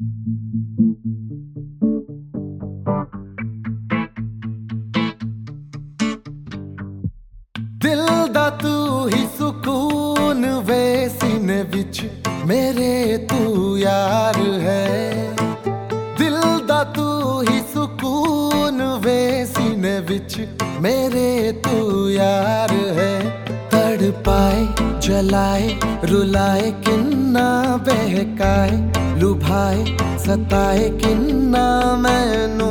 दिल दा तू ही सुकून वे सीने विच मेरे तू यार है। दिल दा तू ही सुकून वे सीने विच मेरे तू यार है। तड़पाए जलाए रुलाए किन्ना बहकाए लुभाए सताए किन्ना मैनू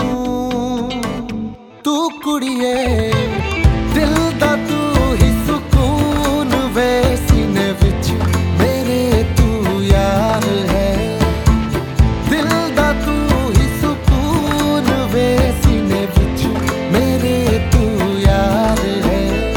तू कुड़िए। दिल दा तू ही सुकून वे सीने विच मेरे तू यार है। दिल दा तू ही सुकून वे सीने विच मेरे तू यार है।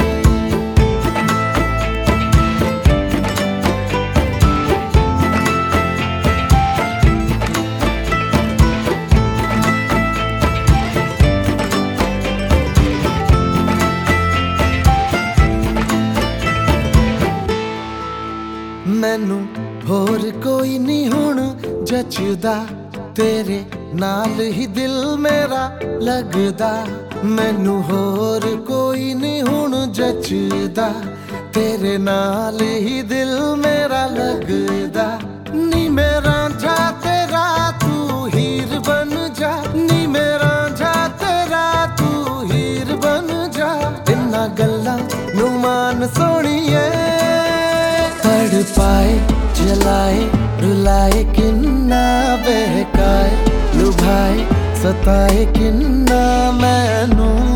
मैनू होर कोई नहीं हुण जचदा तेरे नाल ही दिल मेरा लगदा। मैनू होर कोई नहीं हुण जचदा तेरे नाल ही दिल मेरा लगदा। नी मेरा जा तेरा तू हीर बन जा नी मेरा जा तेरा तू हीर बन जा। इन्ना गल्लां नू मान सोहणीए तड़पाए जलाए रुलाए किन्ना बहकाए लुभाए सताए किन्ना मैनू